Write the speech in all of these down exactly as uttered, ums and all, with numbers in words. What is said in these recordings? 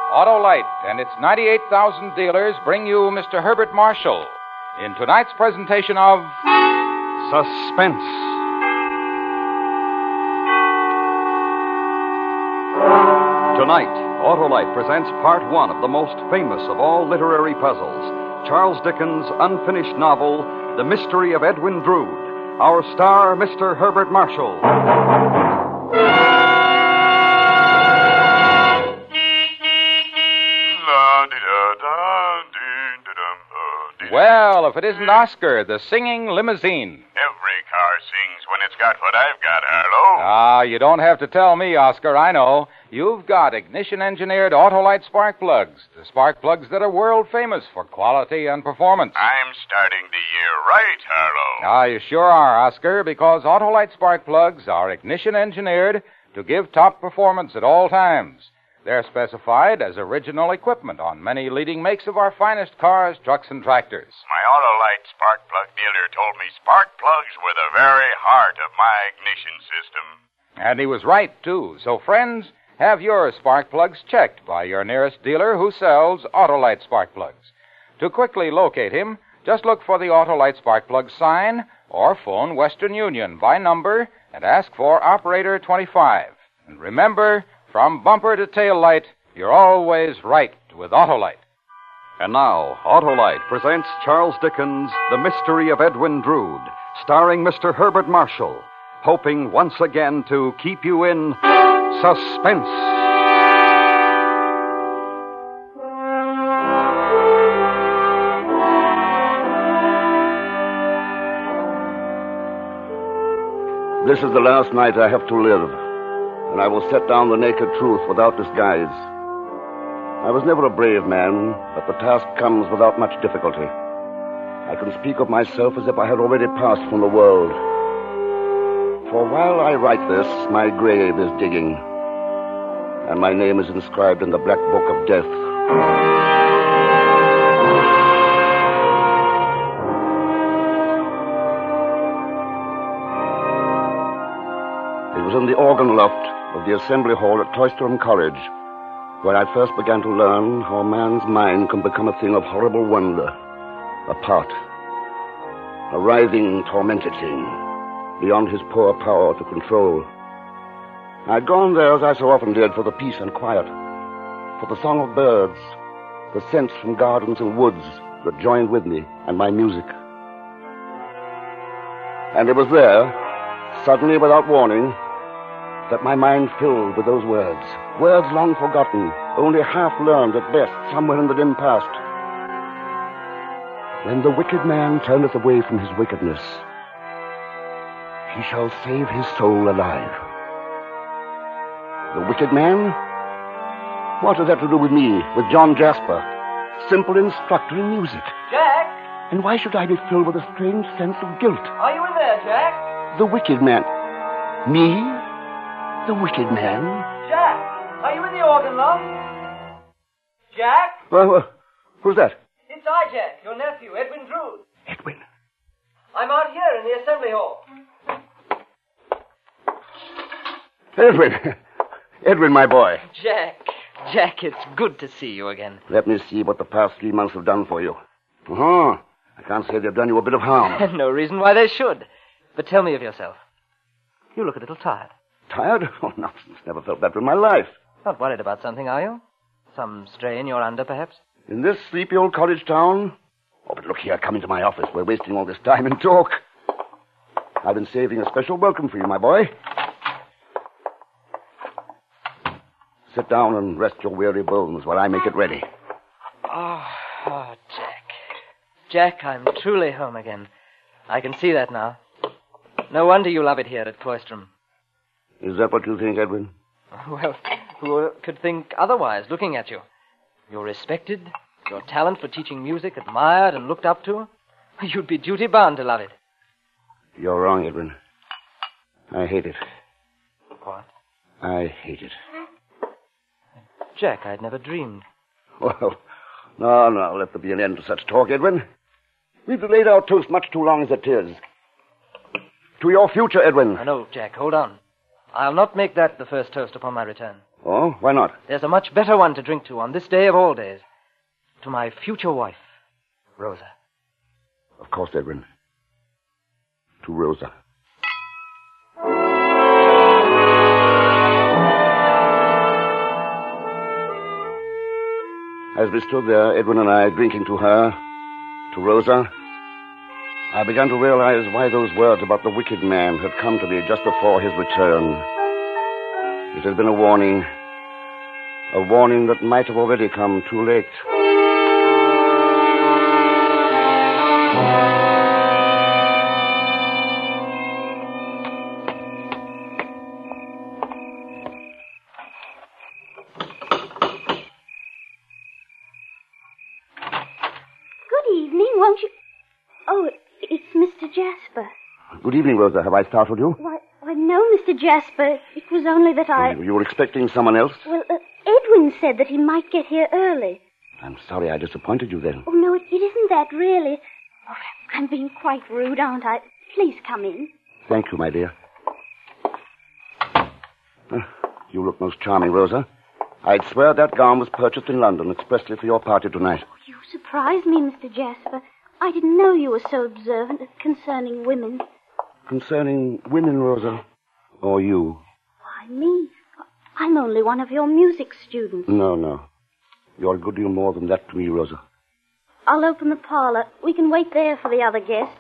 Autolite and its ninety-eight thousand dealers bring you Mister Herbert Marshall in tonight's presentation of Suspense. Tonight, Autolite presents part one of the most famous of all literary puzzles, Charles Dickens' unfinished novel, The Mystery of Edwin Drood. Our star, Mister Herbert Marshall. Well, if it isn't Oscar, the singing limousine. Every car sings when it's got what I've got, Harlow. Ah, you don't have to tell me, Oscar. I know. You've got ignition-engineered Autolite spark plugs. The spark plugs that are world famous for quality and performance. I'm starting the year right, Harlow. Ah, you sure are, Oscar, because Autolite spark plugs are ignition-engineered to give top performance at all times. They're specified as original equipment on many leading makes of our finest cars, trucks, and tractors. My Autolite spark plug dealer told me spark plugs were the very heart of my ignition system. And he was right, too. So, friends, have your spark plugs checked by your nearest dealer who sells Autolite spark plugs. To quickly locate him, just look for the Autolite spark plug sign or phone Western Union by number and ask for Operator twenty-five. And remember, from bumper to tail light, you're always right with Autolite. And now, Autolite presents Charles Dickens' The Mystery of Edwin Drood, starring Mister Herbert Marshall, hoping once again to keep you in suspense. This is the last night I have to live, and I will set down the naked truth without disguise. I was never a brave man, but the task comes without much difficulty. I can speak of myself as if I had already passed from the world. For while I write this, my grave is digging, and my name is inscribed in the black book of death. It was in the organ loft of the assembly hall at Cloisterham College where I first began to learn how a man's mind can become a thing of horrible wonder, a part, a writhing, tormented thing, beyond his poor power to control. I'd gone there, as I so often did, for the peace and quiet, for the song of birds, the scents from gardens and woods that joined with me, and my music. And it was there, suddenly, without warning, that my mind filled with those words. Words long forgotten, only half learned at best, somewhere in the dim past. When the wicked man turneth away from his wickedness, he shall save his soul alive. The wicked man? What has that to do with me, with John Jasper, simple instructor in music? Jack? And why should I be filled with a strange sense of guilt? Are you in there, Jack? The wicked man. Me? The wicked man? Jack, are you in the organ loft? Jack? Well, uh, who's that? It's I, Jack, your nephew, Edwin Drood. Edwin. I'm out here in the assembly hall. Edwin. Edwin, my boy. Jack. Jack, it's good to see you again. Let me see what the past three months have done for you. Uh-huh. I can't say they've done you a bit of harm. No reason why they should. But tell me of yourself. You look a little tired. Tired? Oh, nonsense. Never felt better in my life. Not worried about something, are you? Some strain you're under, perhaps? In this sleepy old college town? Oh, but look here. Come into my office. We're wasting all this time in talk. I've been saving a special welcome for you, my boy. Sit down and rest your weary bones while I make it ready. Oh, oh, Jack. Jack, I'm truly home again. I can see that now. No wonder you love it here at Cloisterham. Is that what you think, Edwin? Well, who could think otherwise, looking at you? You're respected, your talent for teaching music admired and looked up to. You'd be duty-bound to love it. You're wrong, Edwin. I hate it. What? I hate it. Jack, I'd never dreamed. Well, no, no, let there be an end to such talk, Edwin. We've delayed our toast much too long as it is. To your future, Edwin. Oh, no, Jack, hold on. I'll not make that the first toast upon my return. Oh, why not? There's a much better one to drink to on this day of all days. To my future wife, Rosa. Of course, Edwin. To Rosa. As we stood there, Edwin and I, drinking to her, to Rosa, I began to realize why those words about the wicked man had come to me just before his return. It had been a warning, a warning that might have already come too late. Won't you? Oh, it's Mister Jasper. Good evening, Rosa. Have I startled you? Why, why no, Mister Jasper. It was only that I... You were expecting someone else? Well, uh, Edwin said that he might get here early. I'm sorry I disappointed you then. Oh, no, it, it isn't that, really. Oh, I'm being quite rude, aren't I? Please come in. Thank you, my dear. Uh, you look most charming, Rosa. I'd swear that gown was purchased in London expressly for your party tonight. Oh, you surprised me, Mister Jasper. I didn't know you were so observant concerning women. Concerning women, Rosa? Or you? Why, me? I'm only one of your music students. No, no. You're a good deal more than that to me, Rosa. I'll open the parlor. We can wait there for the other guests.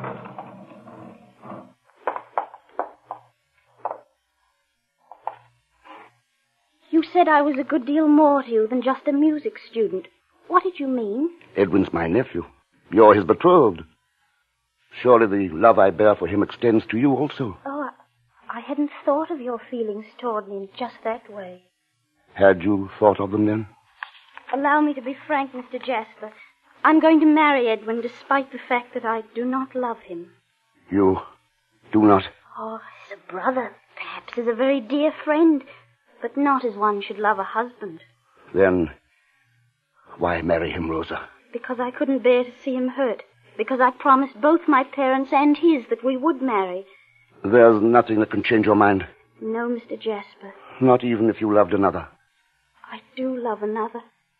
You said I was a good deal more to you than just a music student. What did you mean? Edwin's my nephew. You're his betrothed. Surely the love I bear for him extends to you also. Oh, I, I hadn't thought of your feelings toward me in just that way. Had you thought of them then? Allow me to be frank, Mister Jasper. I'm going to marry Edwin despite the fact that I do not love him. You do not? Oh, as a brother, perhaps as a very dear friend, but not as one should love a husband. Then why marry him, Rosa? Because I couldn't bear to see him hurt. Because I promised both my parents and his that we would marry. There's nothing that can change your mind? No, Mister Jasper. Not even if you loved another? I do love another.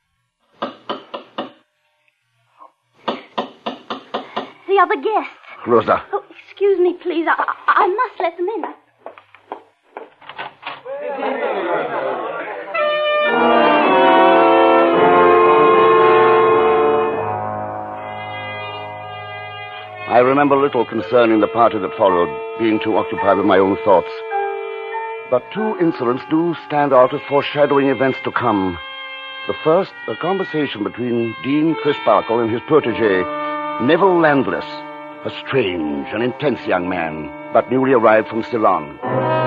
The other guests. Rosa. Oh, excuse me, please. I, I must let them in. I remember little concerning the party that followed, being too occupied with my own thoughts. But two incidents do stand out as foreshadowing events to come. The first, a conversation between Dean Crisparkle and his protege, Neville Landless, a strange and intense young man, but newly arrived from Ceylon.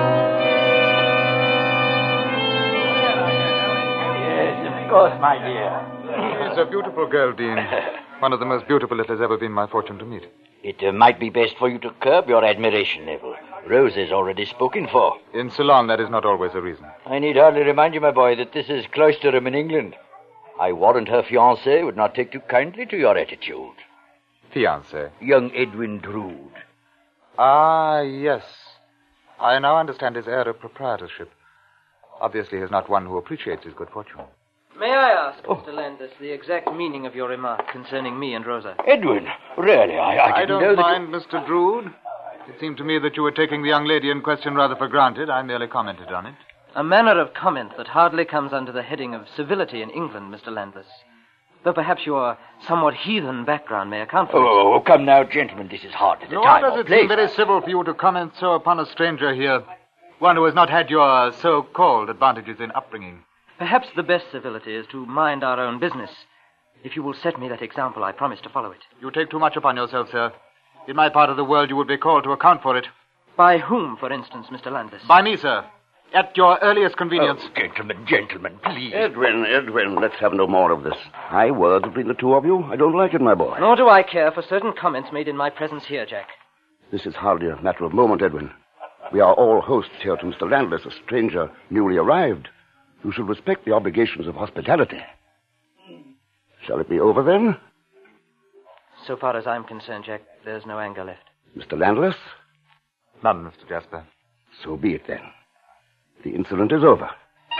Yes, of course, my dear. She's a beautiful girl, Dean. One of the most beautiful it has ever been my fortune to meet. It uh, might be best for you to curb your admiration, Neville. Rose is already spoken for. In Ceylon, that is not always a reason. I need hardly remind you, my boy, that this is Cloisterham in England. I warrant her fiancé would not take too kindly to your attitude. Fiancé? Young Edwin Drood. Ah, yes. I now understand his air of proprietorship. Obviously, he is not one who appreciates his good fortune. May I ask, oh. Mister Landis, the exact meaning of your remark concerning me and Rosa? Edwin, really, I, I didn't I don't know that mind, you... Mister Drood. It seemed to me that you were taking the young lady in question rather for granted. I merely commented on it. A manner of comment that hardly comes under the heading of civility in England, Mister Landis. Though perhaps your somewhat heathen background may account for oh, it. Oh, oh, come now, gentlemen, this is hard at the no, time does or it place. seem very civil for you to comment so upon a stranger here? One who has not had your so-called advantages in upbringing. Perhaps the best civility is to mind our own business. If you will set me that example, I promise to follow it. You take too much upon yourself, sir. In my part of the world, you would be called to account for it. By whom, for instance, Mister Landis? By me, sir. At your earliest convenience. Oh, gentlemen, gentlemen, please. Edwin, Edwin, let's have no more of this. High words between the two of you. I don't like it, my boy. Nor do I care for certain comments made in my presence here, Jack. This is hardly a matter of moment, Edwin. We are all hosts here to Mister Landless, a stranger newly arrived. You should respect the obligations of hospitality. Shall it be over, then? So far as I'm concerned, Jack, there's no anger left. Mister Landless? None, Mister Jasper. So be it, then. The incident is over.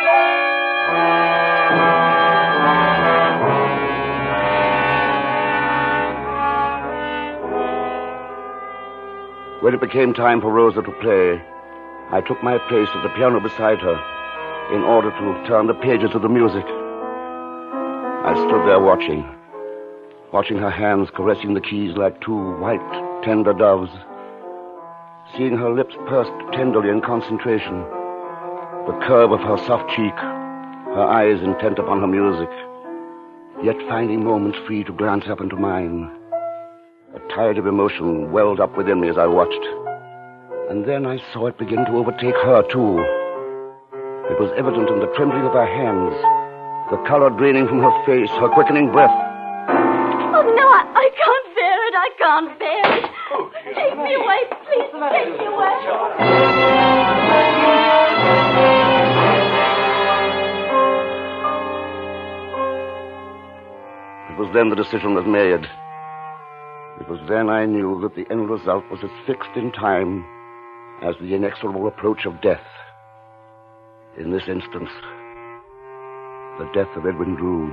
When it became time for Rosa to play, I took my place at the piano beside her in order to turn the pages of the music. I stood there watching, watching her hands caressing the keys like two white, tender doves, seeing her lips pursed tenderly in concentration, the curve of her soft cheek, her eyes intent upon her music, yet finding moments free to glance up into mine. A tide of emotion welled up within me as I watched. And then I saw it begin to overtake her, too. It was evident in the trembling of her hands, the color draining from her face, her quickening breath. Oh, no, I, I can't bear it. I can't bear it. Oh, take me away, please. Take me away. It was then the decision was made. It was then I knew that the end result was as fixed in time as the inexorable approach of death. In this instance, the death of Edwin Drood.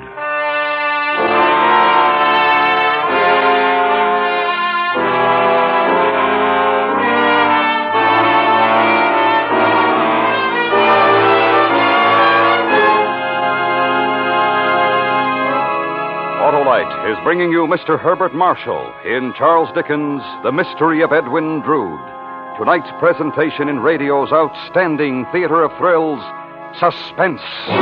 Autolite is bringing you Mister Herbert Marshall in Charles Dickens' The Mystery of Edwin Drood. Tonight's presentation in radio's outstanding theater of thrills, Suspense.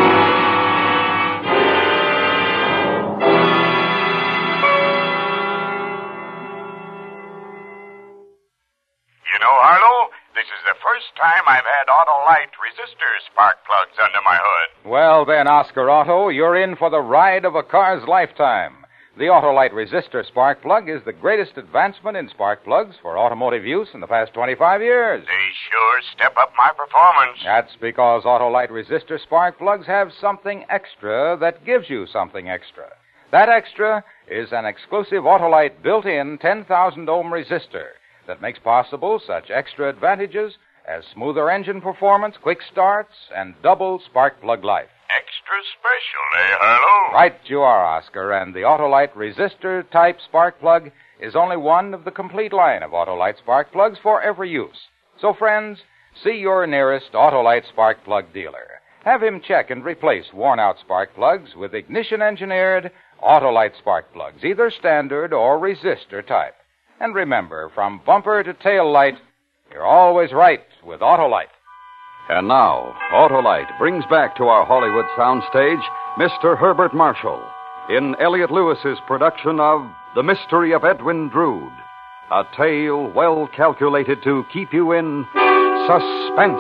You know, Harlow, this is the first time I've had Autolite resistor spark plugs under my hood. Well then, Oscar Otto, you're in for the ride of a car's lifetime. The Autolite resistor spark plug is the greatest advancement in spark plugs for automotive use in the past twenty-five years. They sure step up my performance. That's because Autolite resistor spark plugs have something extra that gives you something extra. That extra is an exclusive Autolite built-in ten thousand ohm resistor that makes possible such extra advantages as smoother engine performance, quick starts, and double spark plug life. Extra special, eh, Harlow? Right you are, Oscar, and the Autolite resistor-type spark plug is only one of the complete line of Autolite spark plugs for every use. So, friends, see your nearest Autolite spark plug dealer. Have him check and replace worn-out spark plugs with ignition-engineered Autolite spark plugs, either standard or resistor type. And remember, from bumper to tail light, you're always right with Autolite. And now, Autolite brings back to our Hollywood soundstage Mister Herbert Marshall in Elliot Lewis's production of The Mystery of Edwin Drood, a tale well calculated to keep you in suspense.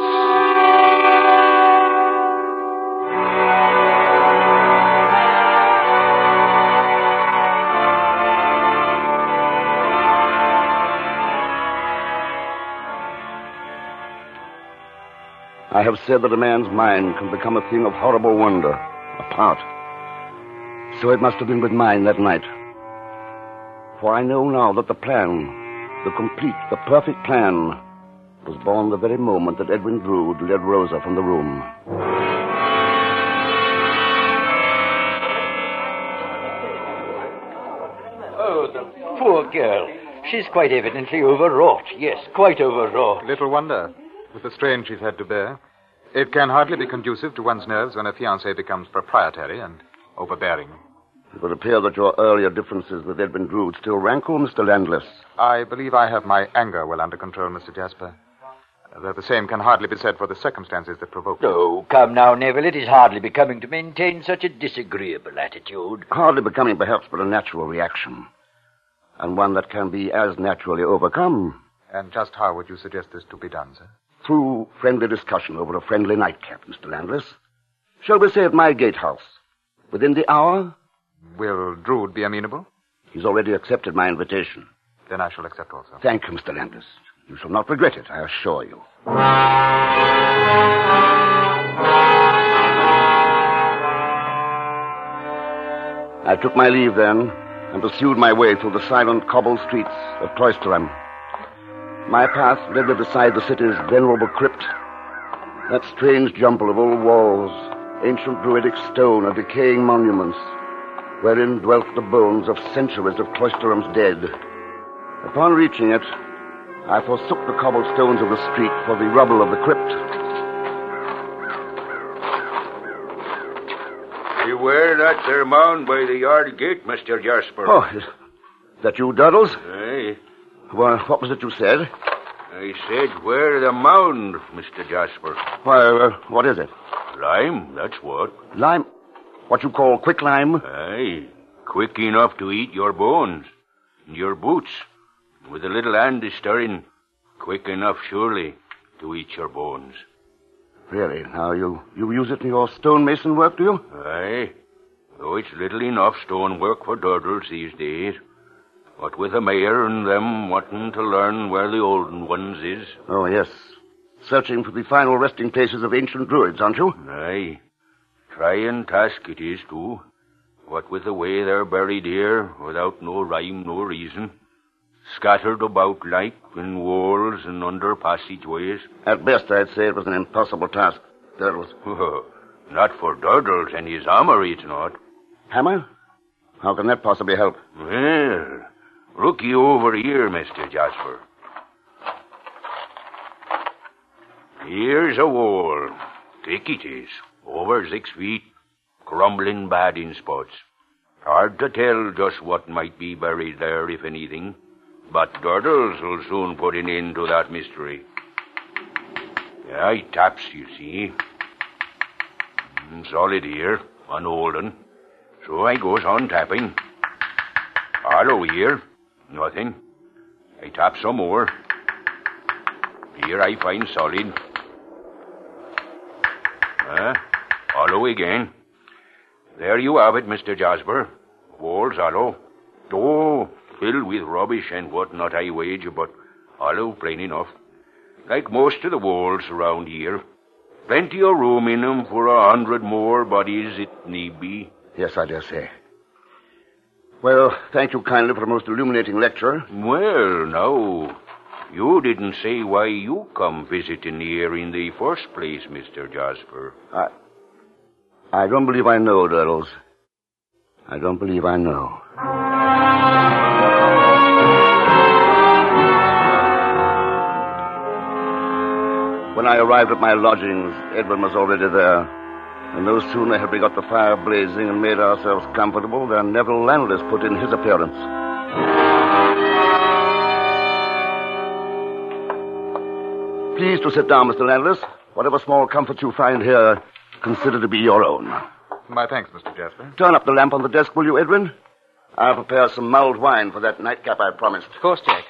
I have said that a man's mind can become a thing of horrible wonder, a part. So it must have been with mine that night. For I know now that the plan, the complete, the perfect plan, was born the very moment that Edwin Drood led Rosa from the room. Oh, the poor girl. She's quite evidently overwrought. Yes, quite overwrought. Little wonder, with the strain she's had to bear. It can hardly be conducive to one's nerves when a fiancé becomes proprietary and overbearing. It would appear that your earlier differences with Edwin Drood still rankle, Mister Landless. I believe I have my anger well under control, Mister Jasper. Though the same can hardly be said for the circumstances that provoked it. Oh, come now, Neville. It is hardly becoming to maintain such a disagreeable attitude. Hardly becoming, perhaps, but a natural reaction. And one that can be as naturally overcome. And just how would you suggest this to be done, sir? Through friendly discussion over a friendly nightcap, Mister Landless. Shall we say at my gatehouse? Within the hour? Will Drood be amenable? He's already accepted my invitation. Then I shall accept also. Thank you, Mister Landless. You shall not regret it, I assure you. I took my leave then, and pursued my way through the silent cobbled streets of Cloisterham. My path led me beside the city's venerable crypt, That strange jumble of old walls, ancient druidic stone and decaying monuments, wherein dwelt the bones of centuries of Cloisterham's dead. Upon reaching it, I forsook the cobblestones of the street for the rubble of the crypt. Beware that there mound by the yard gate, Mister Jasper. Oh, is that you, Doddles? Aye. Well, what was it you said? I said, where the mound, Mister Jasper? Why, uh, what is it? Lime, that's what. Lime? What you call quicklime? Aye. Quick enough to eat your bones and your boots. With a little hand stirring, quick enough, surely, to eat your bones. Really? Now, you, you use it in your stonemason work, do you? Aye. Though it's little enough stonework for Doddles these days. What with the mayor and them wanting to learn where the olden ones is. Oh, yes. Searching for the final resting places of ancient druids, aren't you? Aye. Trying task it is, too. What with the way they're buried here, without no rhyme, no reason. Scattered about like in walls and under passageways. At best, I'd say it was an impossible task. Doddles. Oh, not for Doddles and his hammer, it's not. Hammer? How can that possibly help? Well, look you over here, Mister Jasper. Here's a wall. Thick it is. Over six feet. Crumbling bad in spots. Hard to tell just what might be buried there, if anything. But Doddles will soon put an end to that mystery. Yeah, it taps, you see. Solid here, unholden. So I goes on tapping. Hollow here. Nothing. I tap some more. Here I find solid. Huh? Hollow again. There you have it, Mister Jasper. Walls hollow. Oh, filled with rubbish and what not, I wager, but hollow plain enough. Like most of the walls around here. Plenty of room in 'em for a hundred more bodies it need be. Yes, I dare say. Well, thank you kindly for a most illuminating lecture. Well, now, you didn't say why you come visiting here in the first place, Mister Jasper. I... I don't believe I know, Doddles. I don't believe I know. When I arrived at my lodgings, Edwin was already there. And no sooner had we got the fire blazing and made ourselves comfortable than Neville Landless put in his appearance. Please to sit down, Mister Landless. Whatever small comforts you find here, consider to be your own. My thanks, Mister Jasper. Turn up the lamp on the desk, will you, Edwin? I'll prepare some mulled wine for that nightcap I promised. Of course, Jack.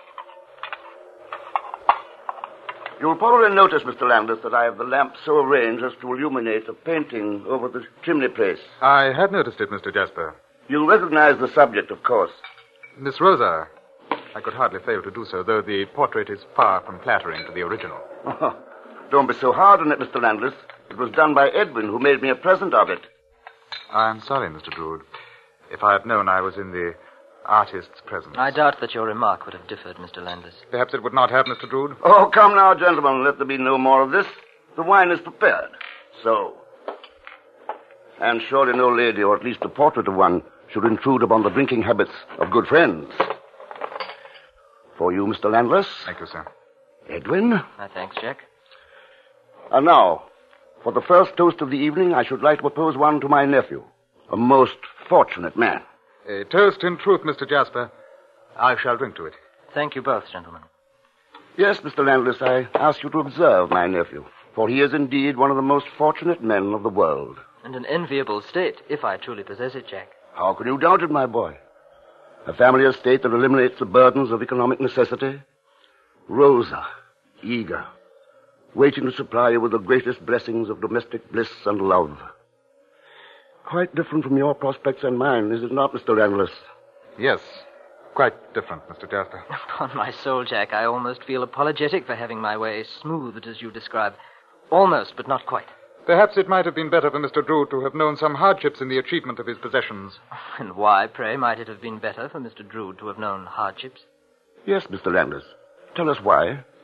You'll probably notice, Mister Landless, that I have the lamp so arranged as to illuminate a painting over the chimney place. I had noticed it, Mister Jasper. You'll recognize the subject, of course. Miss Rosa. I could hardly fail to do so, though the portrait is far from flattering to the original. Oh, don't be so hard on it, Mister Landless. It was done by Edwin, who made me a present of it. I'm sorry, Mister Drood. If I had known I was in the artist's presence. I doubt that your remark would have differed, Mister Landless. Perhaps it would not have, Mister Drood? Oh, come now, gentlemen. Let there be no more of this. The wine is prepared. So. And surely no lady, or at least the portrait of one, should intrude upon the drinking habits of good friends. For you, Mister Landless. Thank you, sir. Edwin. My thanks, Jack. And now, for the first toast of the evening, I should like to propose one to my nephew, a most fortunate man. A toast in truth, Mister Jasper. I shall drink to it. Thank you both, gentlemen. Yes, Mister Landless, I ask you to observe my nephew, for he is indeed one of the most fortunate men of the world. And an enviable state, if I truly possess it, Jack. How can you doubt it, my boy? A family estate that eliminates the burdens of economic necessity. Rosa, eager, waiting to supply you with the greatest blessings of domestic bliss and love. Quite different from your prospects and mine, is it not, Mister Landless? Yes, quite different, Mister Jasper. Upon my soul, Jack, I almost feel apologetic for having my way smoothed as you describe. Almost, but not quite. Perhaps it might have been better for Mister Drood to have known some hardships in the achievement of his possessions. And why, pray, might it have been better for Mister Drood to have known hardships? Yes, Mister Landless. Tell us why.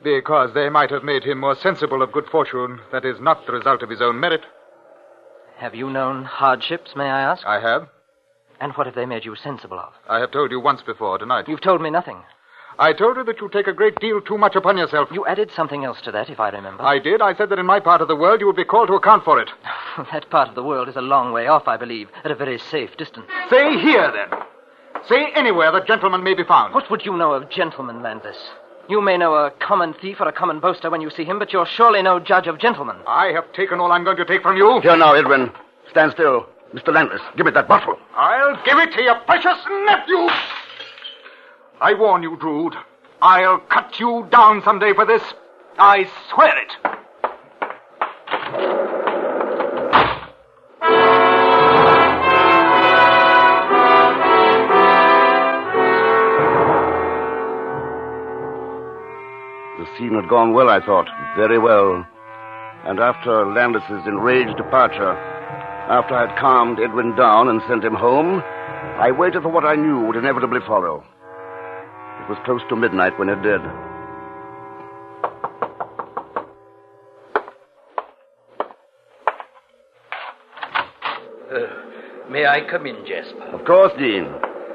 Because they might have made him more sensible of good fortune that is not the result of his own merit. Have you known hardships, may I ask? I have. And what have they made you sensible of? I have told you once before tonight. You've told me nothing. I told you that you take a great deal too much upon yourself. You added something else to that, if I remember. I did. I said that in my part of the world you would be called to account for it. That part of the world is a long way off, I believe, at a very safe distance. Say here, then. Say anywhere that gentlemen may be found. What would you know of gentlemen, Landless? You may know a common thief or a common boaster when you see him, but you're surely no judge of gentlemen. I have taken all I'm going to take from you. Here now, Edwin. Stand still. Mister Landless, give me that bottle. I'll give it to your precious nephew. I warn you, Drood. I'll cut you down someday for this. I swear it. The scene had gone well, I thought. Very well. And after Landless's enraged departure, after I had calmed Edwin down and sent him home, I waited for what I knew would inevitably follow. It was close to midnight when it did. Uh, may I come in, Jasper? Of course, Dean.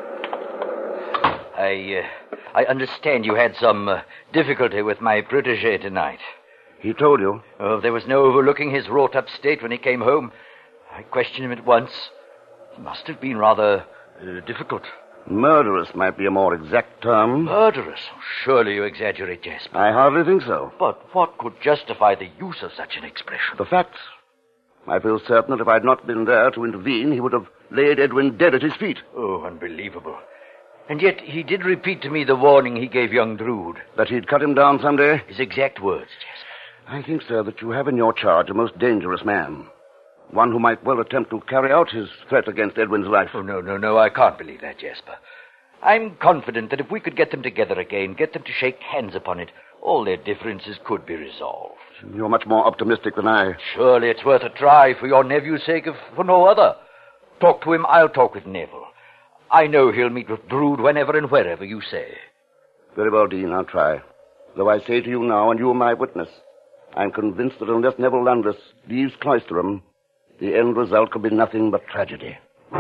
I, uh, I understand you had some uh, difficulty with my protege tonight. He told you? Oh, there was no overlooking his wrought-up state when he came home. I questioned him at once. He must have been rather uh, difficult. Murderous might be a more exact term. Murderous? Surely you exaggerate, Jasper. I hardly think so. But what could justify the use of such an expression? The facts. I feel certain that if I had not been there to intervene, he would have laid Edwin dead at his feet. Oh, unbelievable. And yet he did repeat to me the warning he gave young Drood. That he'd cut him down someday? His exact words, Jasper. I think, sir, that you have in your charge a most dangerous man. One who might well attempt to carry out his threat against Edwin's life. Oh, no, no, no, I can't believe that, Jasper. I'm confident that if we could get them together again, get them to shake hands upon it, all their differences could be resolved. You're much more optimistic than I. Surely it's worth a try for your nephew's sake, if for no other. Talk to him, I'll talk with Neville. I know he'll meet with Drood whenever and wherever you say. Very well, Dean, I'll try. Though I say to you now, and you are my witness, I'm convinced that unless Neville Landless leaves Cloisterham, the end result could be nothing but tragedy.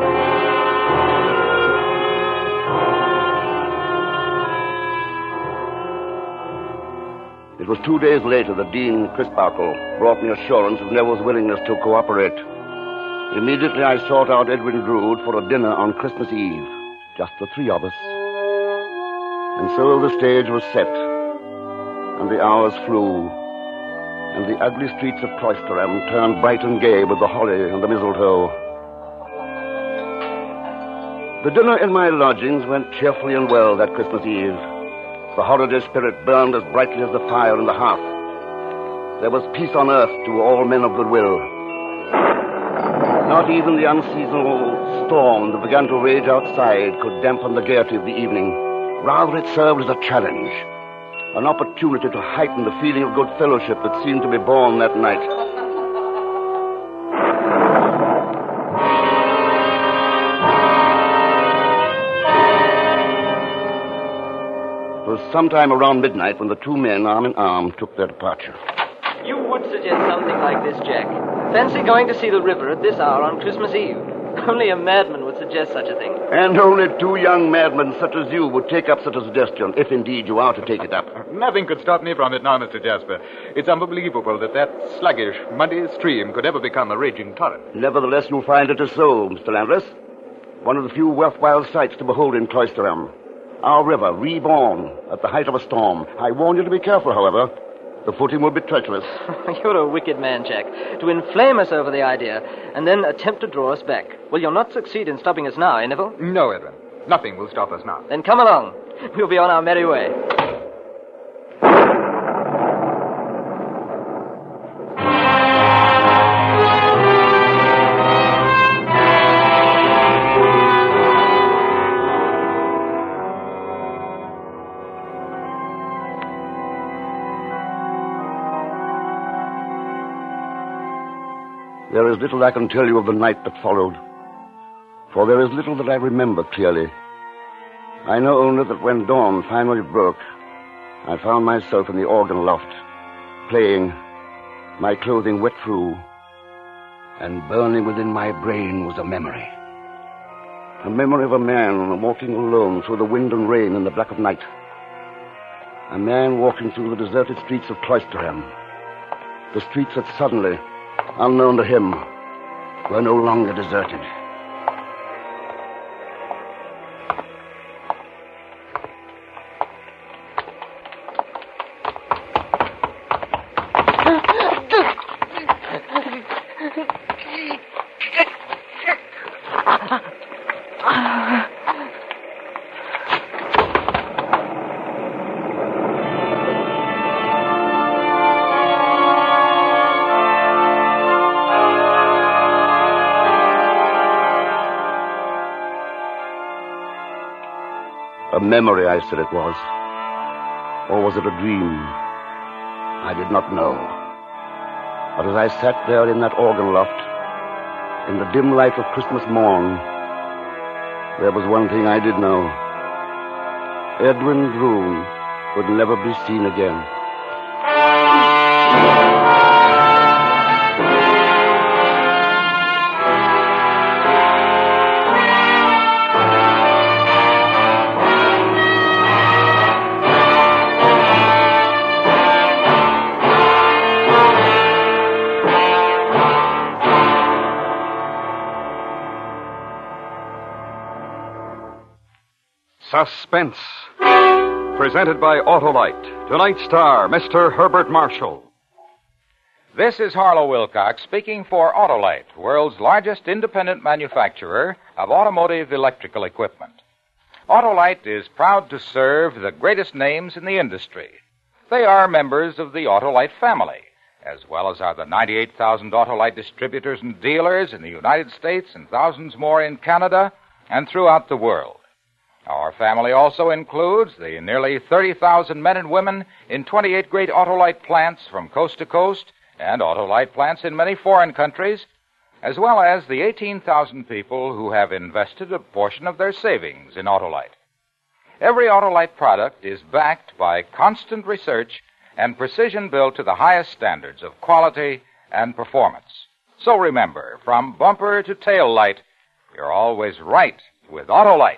It was two days later that Dean Crisparkle brought me assurance of Neville's willingness to cooperate. Immediately I sought out Edwin Drood for a dinner on Christmas Eve, just the three of us. And so the stage was set, and the hours flew, and the ugly streets of Cloisterham turned bright and gay with the holly and the mistletoe. The dinner in my lodgings went cheerfully and well that Christmas Eve. The holiday spirit burned as brightly as the fire in the hearth. There was peace on earth to all men of goodwill. Not even the unseasonal storm that began to rage outside could dampen the gaiety of the evening. Rather, it served as a challenge, an opportunity to heighten the feeling of good fellowship that seemed to be born that night. It was sometime around midnight when the two men, arm in arm, took their departure. You would suggest something like this, Jack. Fancy going to see the river at this hour on Christmas Eve. Only a madman would suggest such a thing. And only two young madmen such as you would take up such a suggestion, if indeed you are to take it up. Nothing could stop me from it now, Mister Jasper. It's unbelievable that that sluggish, muddy stream could ever become a raging torrent. Nevertheless, you'll find it is so, Mister Landless. One of the few worthwhile sights to behold in Cloisterham. Our river, reborn at the height of a storm. I warn you to be careful, however. The footing will be treacherous. You're a wicked man, Jack. To inflame us over the idea, and then attempt to draw us back. Well, you'll not succeed in stopping us now, eh, Neville? No, Edwin. Nothing will stop us now. Then come along. We'll be on our merry way. There is little I can tell you of the night that followed, for there is little that I remember clearly. I know only that when dawn finally broke, I found myself in the organ loft, playing, my clothing wet through, and burning within my brain was a memory. A memory of a man walking alone through the wind and rain in the black of night. A man walking through the deserted streets of Cloisterham. The streets that suddenly, unknown to him, were no longer deserted. A memory, I said it was. Or was it a dream? I did not know. But as I sat there in that organ loft, in the dim light of Christmas morn, there was one thing I did know. Edwin Drood would never be seen again. Suspense. Presented by Autolite. Tonight's star, Mister Herbert Marshall. This is Harlow Wilcox speaking for Autolite, world's largest independent manufacturer of automotive electrical equipment. Autolite is proud to serve the greatest names in the industry. They are members of the Autolite family, as well as are the ninety-eight thousand Autolite distributors and dealers in the United States and thousands more in Canada and throughout the world. Our family also includes the nearly thirty thousand men and women in twenty-eight great Autolite plants from coast to coast and Autolite plants in many foreign countries, as well as the eighteen thousand people who have invested a portion of their savings in Autolite. Every Autolite product is backed by constant research and precision built to the highest standards of quality and performance. So remember, from bumper to tail light, you're always right with Autolite.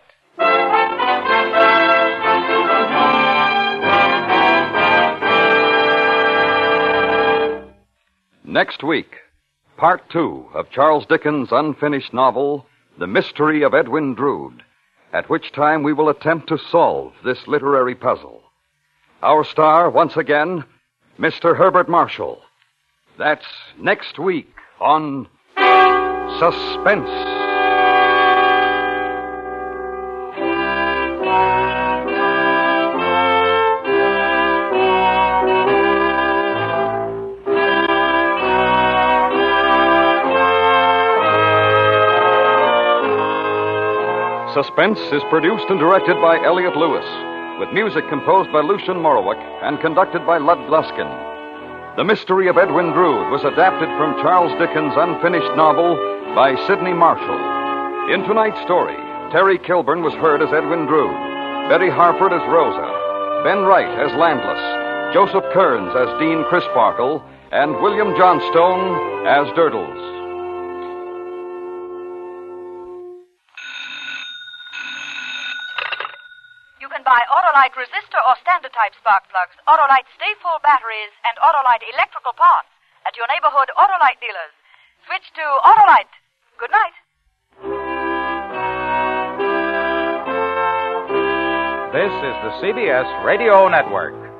Next week, part two of Charles Dickens' unfinished novel, The Mystery of Edwin Drood, at which time we will attempt to solve this literary puzzle. Our star, once again, Mister Herbert Marshall. That's next week on Suspense. Suspense is produced and directed by Elliot Lewis, with music composed by Lucian Morowick and conducted by Lud Gluskin. The Mystery of Edwin Drood was adapted from Charles Dickens' unfinished novel by Sidney Marshall. In tonight's story, Terry Kilburn was heard as Edwin Drood, Betty Harford as Rosa, Ben Wright as Landless, Joseph Kearns as Dean Crisparkle, and William Johnstone as Durdles. Buy Autolite resistor or standard type spark plugs, Autolite stay full batteries, and Autolite electrical parts at your neighborhood Autolite dealers. Switch to Autolite. Good night. This is the C B S Radio Network.